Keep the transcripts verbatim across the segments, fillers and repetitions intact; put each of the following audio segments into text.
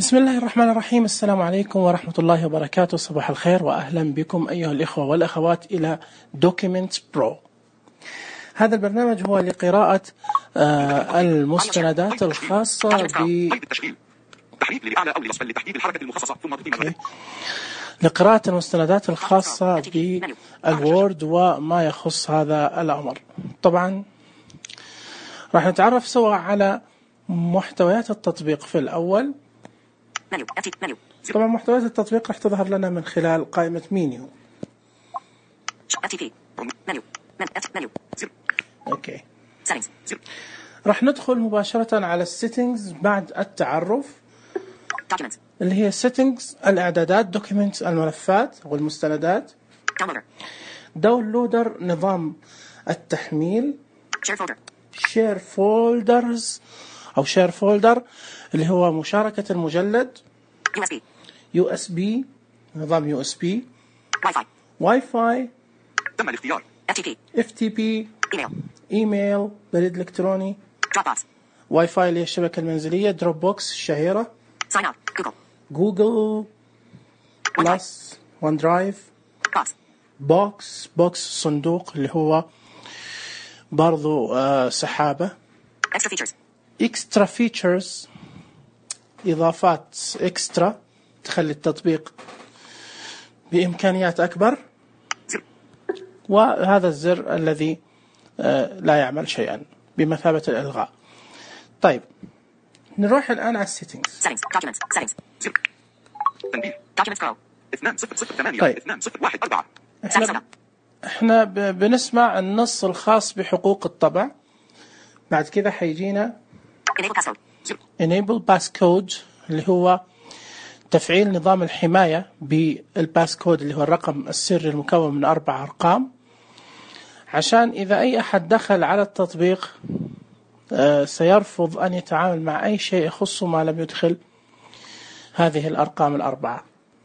بسم الله الرحمن الرحيم. السلام عليكم ورحمة الله وبركاته. صباح الخير وأهلا بكم أيها الإخوة والأخوات إلى Documents Pro. هذا البرنامج هو لقراءة آه المستندات الخاصة ب لقراءة المستندات الخاصة بالوورد وما يخص هذا الأمر. طبعا راح نتعرف سوا على محتويات التطبيق في الأول. طبعا محتويات التطبيق راح تظهر لنا من خلال قائمة مينيو. اوكي. راح ندخل مباشرة على السيتنجز بعد التعرف اللي هي سيتنجز الاعدادات، دوكيمنتس الملفات والمستندات، داونلودر نظام التحميل، شير فولدرز او شير فولدر اللي هو مشاركة المجلد، يو اس بي يو اس بي نظام يو اس بي، واي فاي واي فاي تم الاختيار، اف تي بي اف تي بي ايميل ايميل بريد الكتروني، دروب بوكس واي فاي اللي هي الشبكة المنزلية، دروب بوكس الشهيرة، ساين اب جوجل جوجل بلس، ون درايف، بوكس بوكس بوكس صندوق اللي هو برضو آه سحابة، اكسترا فيتشرز اكسترا فيتشرز إضافات إكسترا تخلي التطبيق بإمكانيات أكبر، وهذا الزر الذي لا يعمل شيئا بمثابة الإلغاء. طيب نروح الآن على السيتنجز. طيب احنا, احنا بنسمع النص الخاص بحقوق الطبع، بعد كذا حيجينا enable passcode اللي هو تفعيل نظام الحماية بالباسكود اللي هو الرقم السري المكون من أربع أرقام، عشان إذا أي أحد دخل على التطبيق سيرفض أن يتعامل مع أي شيء يخصه ما لم يدخل هذه الأرقام الأربعة.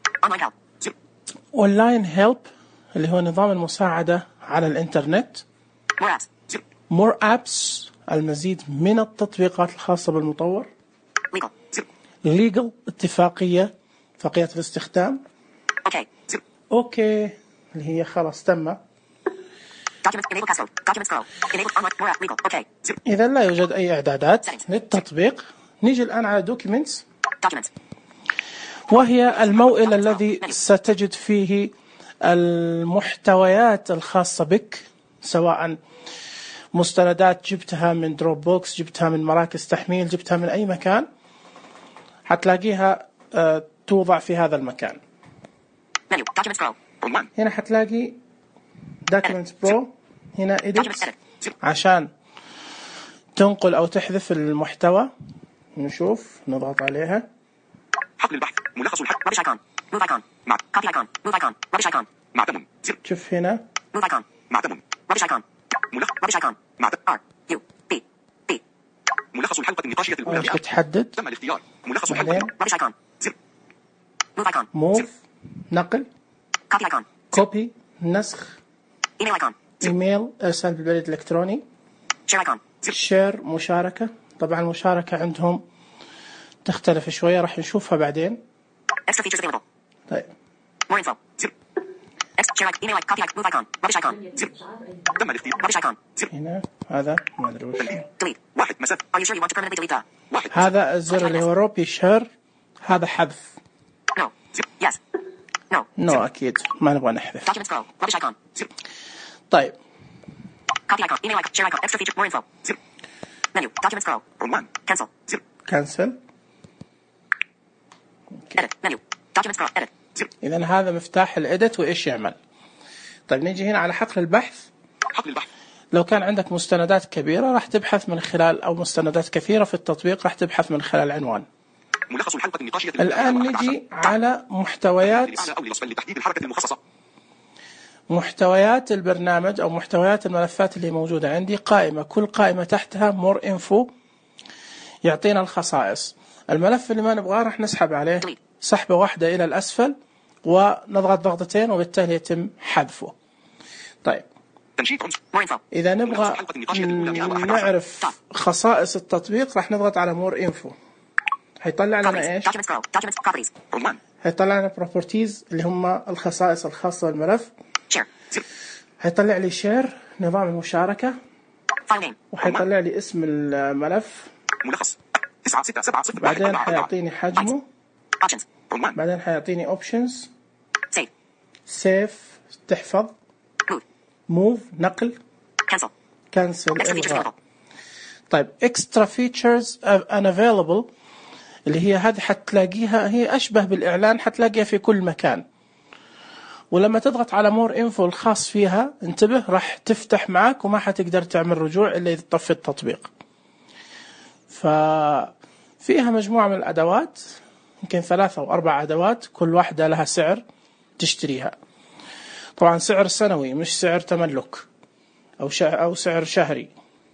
Online help اللي هو نظام المساعدة على الإنترنت، more apps المزيد من التطبيقات الخاصة بالمطور، legal اتفاقية اتفاقية الاستخدام، اوكي اوكي اللي هي خلاص تم. إذا لا يوجد أي إعدادات للتطبيق، نيجي الآن على documents، وهي الموئل الذي ستجد فيه المحتويات الخاصة بك، سواء مستندات جبتها من دروب بوكس، جبتها من مراكز تحميل، جبتها من أي مكان، حتلاقيها أه توضع في هذا المكان. هنا حتلاقي Documents Pro، هنا Edit عشان تنقل أو تحذف المحتوى. نشوف نضغط عليها، حقل البحث، ملخص الحق، رابش ايكون، موف ايكون، مع كوبي ايكون، موف ايكون، رابش ايكون، معتم، شوف هنا موف ايكون، معتم، رابش ايكون، ملخص رابش ايكون، معتم، ار يو بي بي، ملخص الحلقة النقاشية الأولى تتحدد، تم الاختيار، ملخص الحلقة، رابش ايكون، موف ايكون، موف نقل، كوبي ايكون، كوبي نسخ، ايميل ايكون، ايميل ارسال بالبريد الالكتروني، شير ايكون، شير مشاركة. طبعا المشاركة عندهم تختلف شوية، راح نشوفها بعدين. extra features available. طيب more info share icon email icon copy icon move icon rubbish icon تم الاختيار rubbish icon هنا هذا ما ادري وش delete واحد مسافة are you sure you want to permanently delete that واحد هذا الزر اللي هو روبي شير، هذا حذف. no yes no no أكيد ما نبغى نحذف. documents pro rubbish icon. طيب copy icon email icon share icon extra feature more info menu documents pro one cancel cancel edit menu documents pro edit. إذن هذا مفتاح الإديت وإيش يعمل. طيب نيجي هنا على حقل البحث. حقل البحث لو كان عندك مستندات كبيرة راح تبحث من خلال، أو مستندات كثيرة في التطبيق راح تبحث من خلال العنوان. ملخص الحلقة النقاشية. الآن نيجي على محتويات محتويات البرنامج أو محتويات الملفات اللي موجودة عندي. قائمة، كل قائمة تحتها more info يعطينا الخصائص. الملف اللي ما نبغاه راح نسحب عليه سحبة واحدة إلى الأسفل ونضغط ضغطتين وبالتالي يتم حذفه. طيب إذا نبغى نعرف خصائص التطبيق راح نضغط على مور إنفو. هيطلع لنا ايش؟ هيطلع لنا properties اللي هم الخصائص الخاصة بالملف. هيطلع لي شير نظام المشاركة، وهيطلع لي اسم الملف، ملخص تسعة ستة سبعة صفر. بعدين حيعطيني حجمه، بعدين حيعطيني اوبشنز، سيف تحفظ، موف نقل، كانسل الغاء. طيب اكسترا فيتشرز unavailable اللي هي هذه حتلاقيها هي اشبه بالاعلان، حتلاقيها في كل مكان، ولما تضغط على مور انفو الخاص فيها انتبه راح تفتح معك وما حتقدر تعمل رجوع الا اذا تطفي التطبيق. ففيها مجموعة من الادوات، يمكن ثلاثة او اربع ادوات، كل واحدة لها سعر تشتريها. طبعا سعر سنوي مش سعر تملك او او سعر شهري.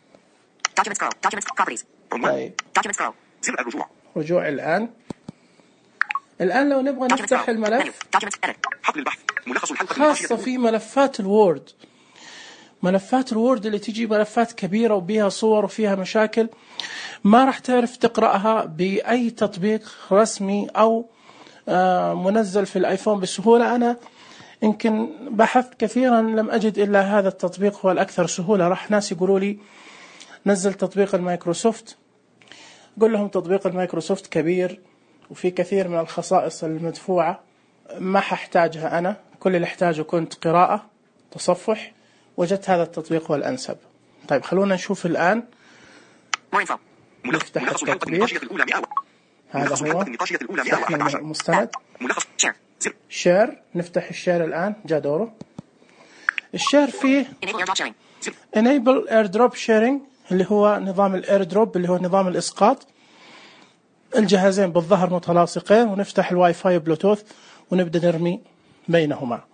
طيب زر الرجوع. رجوع الان. الآن لو نبغى نفتح الملف حقل البحث ملخص الحلقة خاصة في ملفات الوورد، ملفات الوورد اللي تجي ملفات كبيرة وبيها صور وفيها مشاكل، ما راح تعرف تقرأها بأي تطبيق رسمي أو منزل في الآيفون بسهولة. أنا يمكن بحثت كثيرا لم أجد إلا هذا التطبيق هو الأكثر سهولة. راح ناس يقولوا لي نزل تطبيق المايكروسوفت، قل لهم تطبيق المايكروسوفت كبير وفي كثير من الخصائص المدفوعة ما ححتاجها أنا، كل اللي احتاجه كنت قراءة تصفح، وجدت هذا التطبيق هو الأنسب. طيب خلونا نشوف الآن. نفتح التطبيق، هذا هو فتحنا المستند شير. نفتح الشير الآن، جاء دوره. الشير فيه enable airdrop sharing اللي هو نظام الايردروب اللي هو نظام الإسقاط. الجهازين بالظهر متلاصقين، ونفتح الواي فاي بلوتوث ونبدأ نرمي بينهما.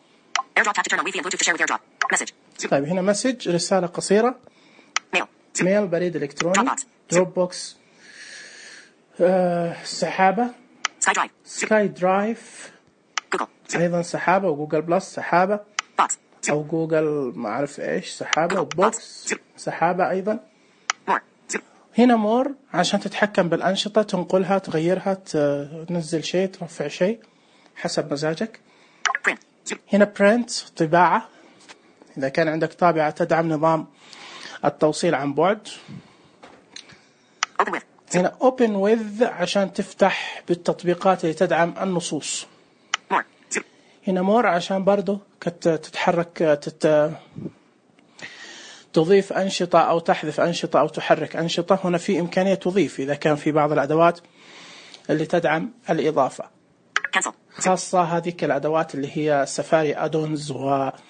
طيب هنا مسج رسالة قصيرة، ميل بريد إلكتروني، دروب بوكس، آه، سحابة، سكاي درايف أيضا سحابة، وجوجل بلس سحابة، أو جوجل ما أعرف إيش سحابة، وبوكس سحابة أيضا. هنا مور عشان تتحكم بالأنشطة، تنقلها تغيرها، تنزل شيء ترفع شيء حسب مزاجك. هنا برنت طباعة، إذا كان عندك طابعة تدعم نظام التوصيل عن بعد. هنا open with عشان تفتح بالتطبيقات اللي تدعم النصوص. هنا مور عشان برضو تتحرك تت... تضيف أنشطة أو تحذف أنشطة أو تحرك أنشطة. هنا في إمكانية تضيف إذا كان في بعض الأدوات اللي تدعم الإضافة، خاصة هذه الأدوات اللي هي سفاري أدونز وغيرها.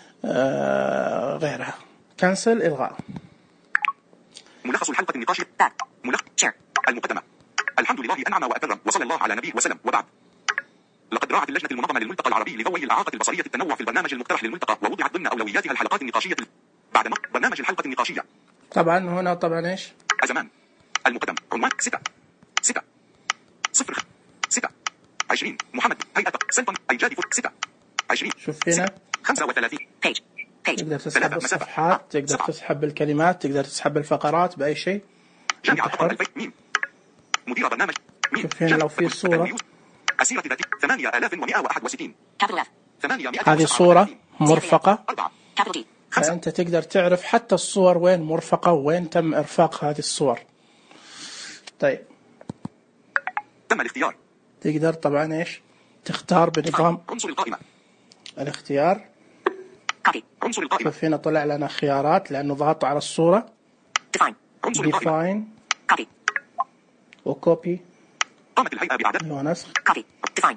كنسل إلغاء. ملخص الحلقة النقاش ملخص شير المقدمة. الحمد لله أنعم وأكرم وصلى الله على نبيه وسلم، وبعد. لقد راعت اللجنة المنظمة للملتقى العربي لذوي الإعاقة البصرية التنوع في البرنامج المقترح للملتقى، ووضعت ضمن أولوياتها الحلقات النقاشية بعد برنامج الحلقة النقاشية. طبعا هنا طبعا إيش؟ الزمان المقدم عنوان ستة ستة صفر ستة عشرين محمد هيئة سلطن أيجاد فوت ستة عشرين. شوف هنا خمسة وثلاثين بيج بيج. تقدر تسحب الصفحات، تقدر تسحب الكلمات، تقدر تسحب الفقرات بأي شيء. جامعة قطر ميم مدير برنامج ميم. شوف هنا لو في صورة أسيرة ذاتي ثمانية آلاف ومئة وواحد وستين. هذه صورة مرفقة، فأنت تقدر تعرف حتى الصور وين مرفقة وين تم إرفاق هذه الصور. طيب تم الاختيار. تقدر طبعا إيش تختار بنظام عنصر القائمة. الاختيار. عنصر القائمة. شوف هنا طلع لنا خيارات لأنه ضغط على الصورة. عنصر القائمة. define وكوبي. قامت الهيئة بإعداد ونسخ. define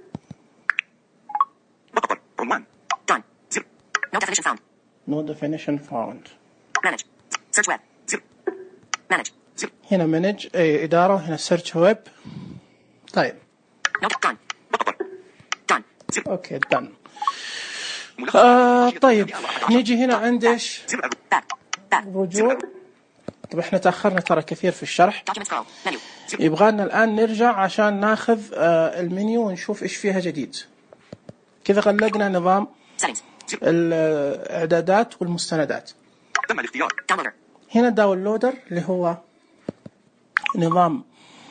بقطر عنوان done زر no definition found no definition found manage search web زر manage زر. هنا manage أي إدارة، هنا search web. طيب no done بقطر done زر. أوكي done. آه طيب نيجي هنا عند إيش رجوع. طب إحنا تأخرنا ترى كثير في الشرح، يبغانا الآن نرجع عشان ناخذ آه المنيو ونشوف إيش فيها جديد. كذا غلقنا نظام الإعدادات والمستندات. تم الاختيار. هنا داونلودر اللي هو نظام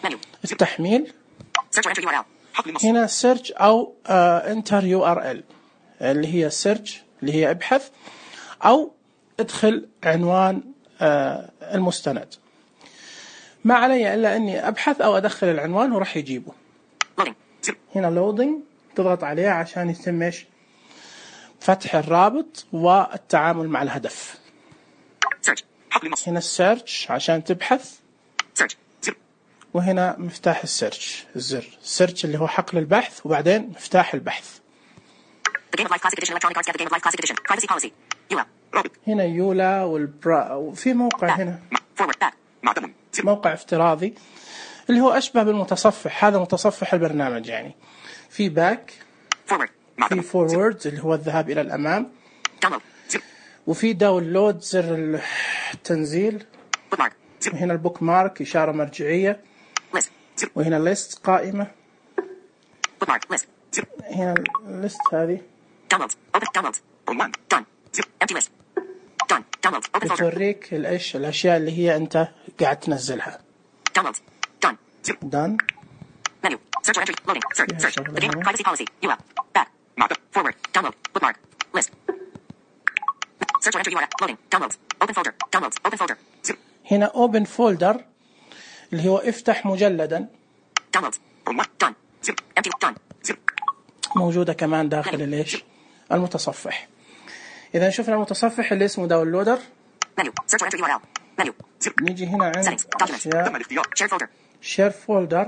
Menu. التحميل. Search or enter يو آر إل. حقل النص. هنا search أو uh, enter يو آر إل اللي هي search اللي هي ابحث، أو ادخل عنوان uh, المستند. ما علي إلا أني أبحث أو أدخل العنوان وراح يجيبه. Loading. Zero. هنا loading تضغط عليه عشان يتم إيش؟ فتح الرابط والتعامل مع الهدف. Search. حقل النص. هنا السيرش عشان تبحث. Search. Zero. وهنا مفتاح السيرش الزر السيرش اللي هو حقل البحث، وبعدين مفتاح البحث. The Game of Life Classic Edition electronic cards get the Game of Life Classic Edition. Privacy policy. يولا. رابط. هنا يولا والبرا، وفي موقع back. هنا Forward. Back. معتمد. Zero. موقع افتراضي اللي هو أشبه بالمتصفح، هذا متصفح البرنامج يعني. في باك، Forward. في معتمد. فورورد اللي هو الذهاب إلى الأمام، Download. Zero. وفي داونلود زر التنزيل، Bookmark. Zero. وهنا البوك مارك إشارة مرجعية، List. Zero. وهنا ليست قائمة، Bookmark. List. Zero. هنا الليست هذه Downloads. Open. Downloads. عنوان. Done. Zero. Empty list. Done. Downloads. Open folder. بتوريك الإيش الأشياء اللي هي أنت قاعد تنزلها. Downloads. Done. Zero. done. Menu. Search or entry. Loading. Search. Yeah, Search. sure. The game. Privacy policy. U L. Back. معتمد. Forward. Download. Bookmark. List. Search or enter يو آر إل. Loading. Downloads. Open folder. Downloads. Open folder. Zero. هنا open folder اللي هو افتح مجلدا، Downloads. عنوان. Done. Zero. Empty. Done. Zero. موجودة كمان داخل الإيش المتصفح. إذا شفنا المتصفح اللي اسمه داونلودر. Menu. Search or enter يو آر إل. Menu. Zero. نيجي هنا عند Settings. Documents. أشياء تم الاختيار. Share folder. share folder.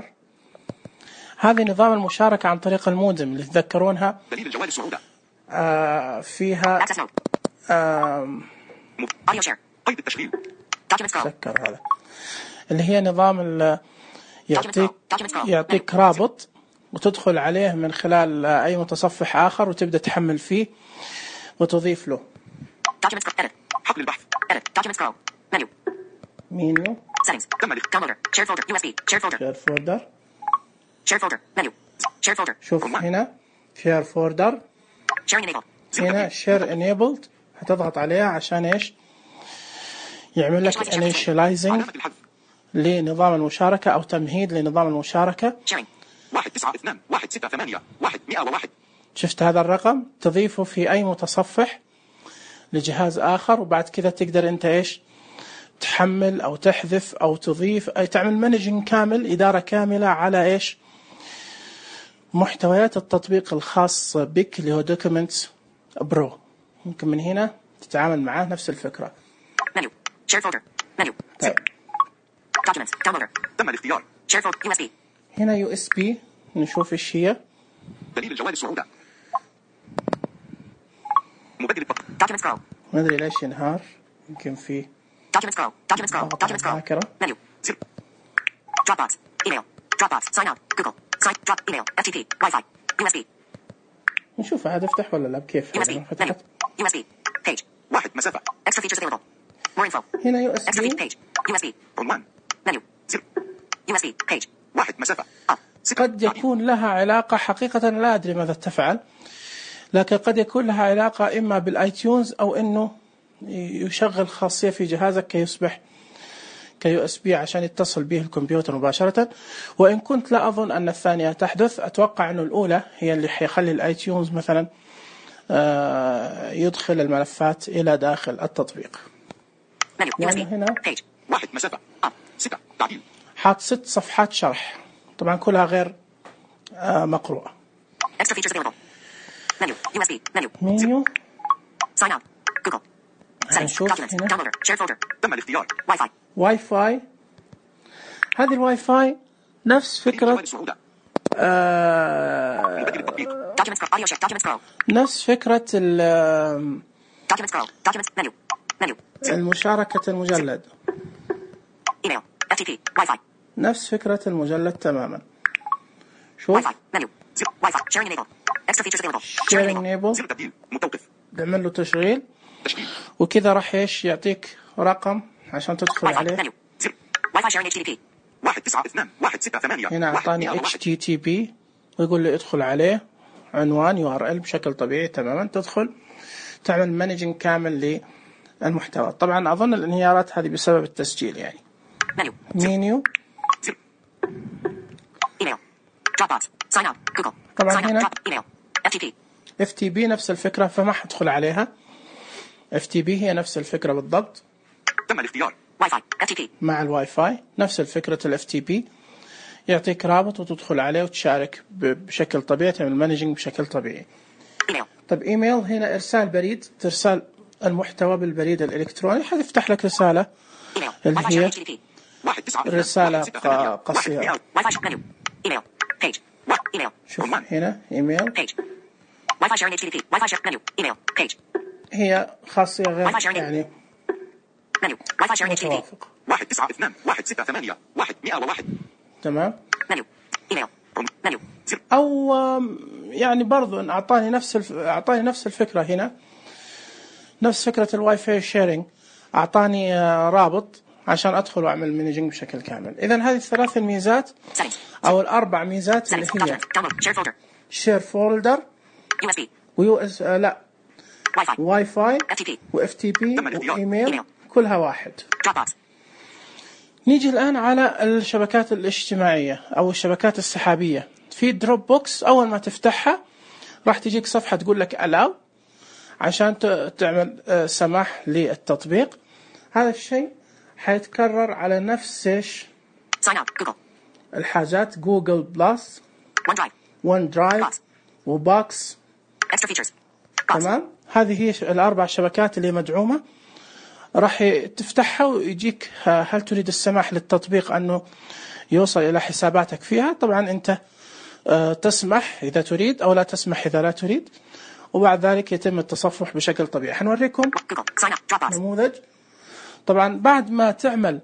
هذه نظام المشاركة عن طريق المودم اللي تذكرونها. دليل الجوال الصعودة. آه فيها Access mode. آه Audio share. قيد التشغيل. Documents scroll. تذكر هذا اللي هي نظام ال يعطيك يعطيك رابط وتدخل عليه من خلال أي متصفح آخر وتبدأ تحمل فيه وتضيف له. Documents scroll. Edit. حقل البحث. Edit. Documents scroll. Menu. menu. Settings. تم الاختيار. Downloader. Share folder. يو إس بي. Share folder. share folder. Share folder. Menu. Share folder. شوف هنا share folder. Sharing enabled. هنا share enabled هتضغط عليها عشان إيش؟ يعمل لك initializing علامة الحذف. لنظام المشاركة أو تمهيد لنظام المشاركة. Sharing. واحد تسعة اثنان واحد ستة ثمانية واحد مئة وواحد. شفت هذا الرقم تضيفه في أي متصفح لجهاز آخر، وبعد كذا تقدر أنت إيش تحمل أو تحذف أو تضيف، أي تعمل مانجنج كامل، إدارة كاملة على إيش محتويات التطبيق الخاص بك اللي هو Documents Pro. ممكن من هنا تتعامل معاه نفس الفكرة. Menu. Share folder. Menu. طيب. Documents. Downloader. تم الاختيار. Share folder. يو إس بي. هنا يو إس بي نشوف إيش هي. دليل الجوال الصعودة. مبدل التطبيق. Documents scroll. ما أدري ليش ينهار، يمكن فيه Documents scroll. Documents scroll. Documents scroll. ذاكرة. Menu. Zero. Dropbox. Email. Dropbox. Sign out. Google. Sign. Drop. Email. إف تي بي. Wi-Fi. يو إس بي. نشوف عاد افتح ولا لا بكيف. يو إس بي. Menu. يو إس بي. Page. واحد مسافة. Extra features available. More info. هنا يو إس Extra بي. feature page. يو إس بي. عنوان. Menu. Zero. يو إس بي. Page. واحد مسافة. Up. قد يكون لها علاقة، حقيقة لا أدري ماذا تفعل، لكن قد يكون لها علاقة إما بالآيتيونز أو إنه يشغل خاصية في جهازك كي يصبح كيو اس بي عشان يتصل به الكمبيوتر مباشرة. وإن كنت لا أظن أن الثانية تحدث، أتوقع أنه الأولى هي اللي حيخلي الآيتيونز مثلا يدخل الملفات إلى داخل التطبيق. يعني هنا واحد مسافة أب ستة تعديل حاط ست صفحات شرح، طبعا كلها غير مقروءة. Menu. يو إس بي. Menu. Menu. Sign out. Google. هنشوف هنا. Downloader. Share folder. تم الاختيار. واي فاي. واي فاي. هذه الواي فاي نفس فكرة آه نفس فكرة ال المشاركة المجلد. إيميل. إف تي بي. واي فاي. نفس فكرة المجلد تماما. شوف. واي فاي. Menu. واي فاي. Sharing enabled. Extra features available. Sharing enabled. زر تبديل متوقف. نعمل له تشغيل. تشغيل. وكذا راح ايش يعطيك رقم عشان تدخل عليه. Menu. واي فاي sharing إتش تي تي بي. واحد تسعة اثنان واحد ستة ثمانية. هنا أعطاني إتش تي تي بي ويقول لي ادخل عليه عنوان يو آر إل بشكل طبيعي تماما. تدخل تعمل مانجنج كامل للمحتوى. طبعا أظن الانهيارات هذه بسبب التسجيل يعني. Menu. مينيو. Dropbox. Sign out. Google. طبعا Sign out. هنا Drop. Email. F T P. اف تي بي نفس الفكرة، فما حدخل عليها. اف تي بي هي نفس الفكرة بالضبط. تم الاختيار. واي فاي. F T P. مع الواي فاي نفس الفكرة الاف تي بي، يعطيك رابط وتدخل عليه وتشارك بشكل طبيعي، تعمل مانجنج بشكل طبيعي. Email. طيب ايميل هنا ارسال بريد، ترسل المحتوى بالبريد الالكتروني، حتفتح لك رسالة Email. اللي Wi-Fi هي sharing H T T P. واحد تسعة اثنان رسالة واحد ستة ثمانية قصيرة. واحد Wi-Fi sh- menu. Email. Page. What? Email. شوف عنوان. هنا ايميل، Page. Wi-Fi sharing H T T P. Wi-Fi share menu. Email. Page. هي خاصية غير Wi-Fi sharing. يعني Menu. Wi-Fi sharing H T T P. متوافق. واحد تسعة اثنان واحد ستة ثمانية واحد مئة وواحد. تمام. Menu. Email. Menu. زر. او آم، يعني برضو إن اعطاني نفس الف... اعطاني نفس الفكرة هنا، نفس فكرة الواي فاي شيرنج، اعطاني آه، رابط عشان ادخل واعمل مانجنج بشكل كامل. اذا هذه الثلاث الميزات Settings. او الاربع ميزات اللي Settings. هي Document. Download. Shared folder. شير فولدر U S B. ويو اس آه لا Wi-Fi. واي فاي F T P. واف تي بي تم الاختيار. وايميل إيميل. كلها واحد. Dropbox. نيجي الآن على الشبكات الاجتماعية أو الشبكات السحابية. في دروب بوكس أول ما تفتحها راح تجيك صفحة تقول لك allow عشان ت- تعمل آه، سماح للتطبيق. هذا الشيء حيتكرر على نفس إيش Sign out. Google. الحاجات، جوجل بلس، OneDrive. ون درايف، Box. وبوكس. Extra features. Box. تمام، هذه هي ش- الأربع شبكات اللي مدعومة. راح ي- تفتحها ويجيك ه- هل تريد السماح للتطبيق أنه يوصل إلى حساباتك فيها. طبعا أنت آه، تسمح إذا تريد أو لا تسمح إذا لا تريد، وبعد ذلك يتم التصفح بشكل طبيعي. حنوريكم Google. Sign up. Dropbox. نموذج. طبعا بعد ما تعمل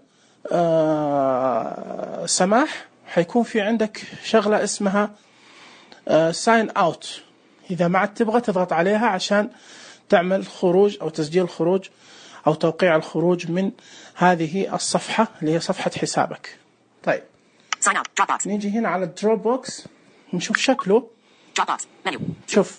آه، سماح حيكون في عندك شغلة اسمها ساين اوت. إذا ما عاد تبغى تضغط عليها عشان تعمل خروج أو تسجيل خروج أو توقيع الخروج من هذه الصفحة اللي هي صفحة حسابك. طيب Sign out. Dropbox. نيجي هنا على الدروب بوكس نشوف شكله. Dropbox. Menu. شوف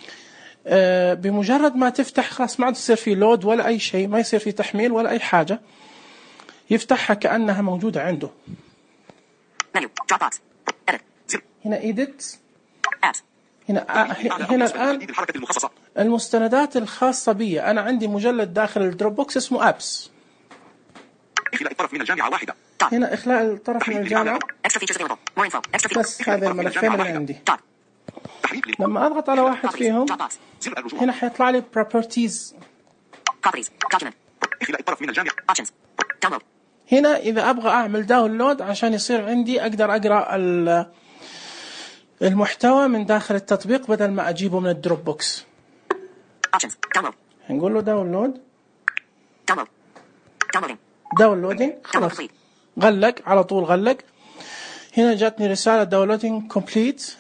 آه بمجرد ما تفتح خلاص ما عاد يصير في لود ولا أي شيء، ما يصير في تحميل ولا أي حاجة، يفتحها كأنها موجودة عنده. Menu. Dropbox. Edit. زر. هنا edit، Apps. هنا آه هنا الآن تحديد الحركة المخصصة. المستندات الخاصة بي. أنا عندي مجلد داخل الدروب بوكس اسمه أبس. إخلاء الطرف من الجامعة واحدة. Dot. هنا إخلاء الطرف من الجامعة، Extra features available. More info. Extra features. بس هذه الملفين اللي عندي. Dot. تحريك لل- لما أضغط على واحد فيهم Dropbox. زر الرجوع. هنا حيطلع لي properties. Properties. Document. إخلاء الطرف من الجامعة. Options. Download. هنا إذا أبغى أعمل داونلود عشان يصير عندي أقدر أقرأ ال- المحتوى من داخل التطبيق بدل ما أجيبه من الدروب بوكس. Options. Download. نقول له داونلود، Download. Downloading. داونلودينج، Download خلاص complete. غلق على طول غلق. هنا جاتني رسالة داونلودينج كومبليت،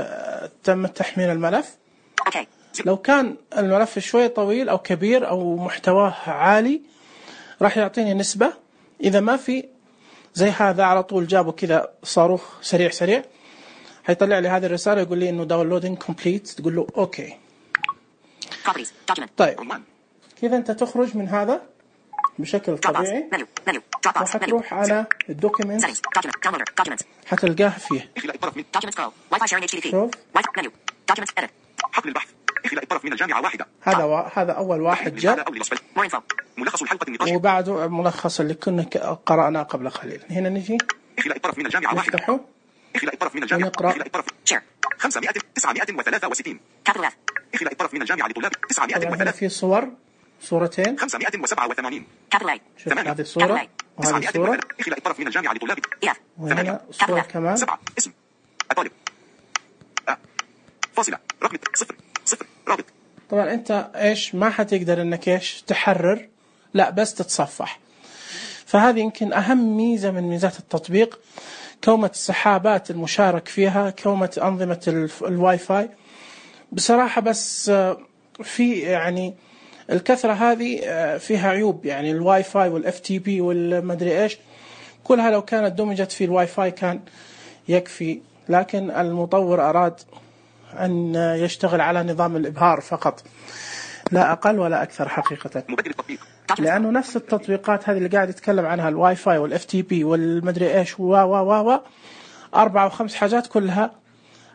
تم تحميل الملف. Okay. زر. لو كان الملف شوي طويل أو كبير أو محتواه عالي راح يعطيني نسبة. إذا ما في زي هذا على طول جابوا كذا صاروخ سريع سريع، حيطلع لي هذه الرسالة يقول لي إنه داونلودينج كومبليت، تقول له أوكي. Properties. Document. طيب عنوان. كذا أنت تخرج من هذا بشكل Dropbox. طبيعي Menu. Menu. Dropbox. Menu. وحتروح على الدوكيمنت Settings. Document. Downloader. Documents. حتلقاه فيه. إخلاء الطرف من Documents Pro. Wi-Fi sharing H T T P. شوف. Wi-Fi menu. Documents edit. حقل البحث. إخلاء الطرف من الجامعة واحدة. هذا و... هذا أول واحد لهذا جاء، أو لوصف. More info. ملخص الحلقة النقاش. وبعده ملخص اللي كنا ك- قرأناه قبل قليل. هنا نجي إخلاء الطرف من الجامعة واحدة. نفتحه إخلاء الطرف من الجامعة. ونقرأ. إخلاء الطرف. Share. خمسمائة وتسعمائة وثلاثة وستين. Capital F. إخلاء الطرف من الجامعة لطلاب تسعمائة طبعا هنا وثلاثة. في صور، صورتين. خمسمائة وسبعة وثمانين. Capital A. شوف ثمانية. هذه صورة وهذه تسعمائة صورة، وثلاثة. إخلاء الطرف من الجامعة لطلاب إف. وهنا ثمانية. صورة Capital F. كمان. سبعة. اسم الطالب. أ. فاصلة. رقم صفر. صفر. رابط. طبعا أنت إيش ما حتقدر إنك إيش تحرر، لا بس تتصفح. فهذه يمكن أهم ميزة من ميزات التطبيق، كومة السحابات المشارك فيها، كومة أنظمة الف- الواي فاي. بصراحة بس آه، في يعني الكثرة هذه آه، فيها عيوب. يعني الواي فاي والاف تي بي والمدري ايش كلها لو كانت دمجت في الواي فاي كان يكفي، لكن المطور أراد أن يشتغل على نظام الإبهار فقط لا أقل ولا أكثر حقيقة. مبدل التطبيق. لأنه نفس التطبيقات هذه اللي قاعد يتكلم عنها الواي فاي والاف تي بي والمدري ايش و و و و أربعة وخمس حاجات كلها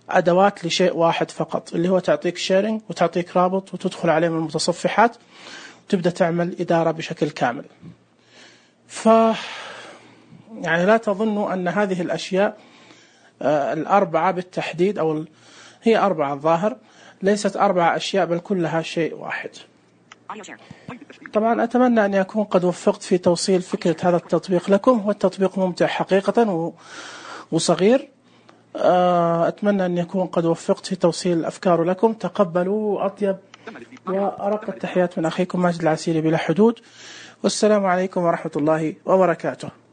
أدوات لشيء واحد فقط، اللي هو تعطيك شيرنج وتعطيك رابط وتدخل عليه من المتصفحات وتبدأ تعمل إدارة بشكل كامل. ف يعني لا تظنوا أن هذه الأشياء الأربعة بالتحديد، أو هي أربعة الظاهر، ليست أربعة أشياء بل كلها شيء واحد. طبعا أتمنى أن أكون قد وفقت في توصيل فكرة هذا التطبيق لكم. والتطبيق ممتع حقيقة وصغير. أتمنى أن يكون قد وفقت في توصيل الأفكار لكم. تقبلوا أطيب وأرق التحيات من أخيكم ماجد العسيري بلا حدود، والسلام عليكم ورحمة الله وبركاته.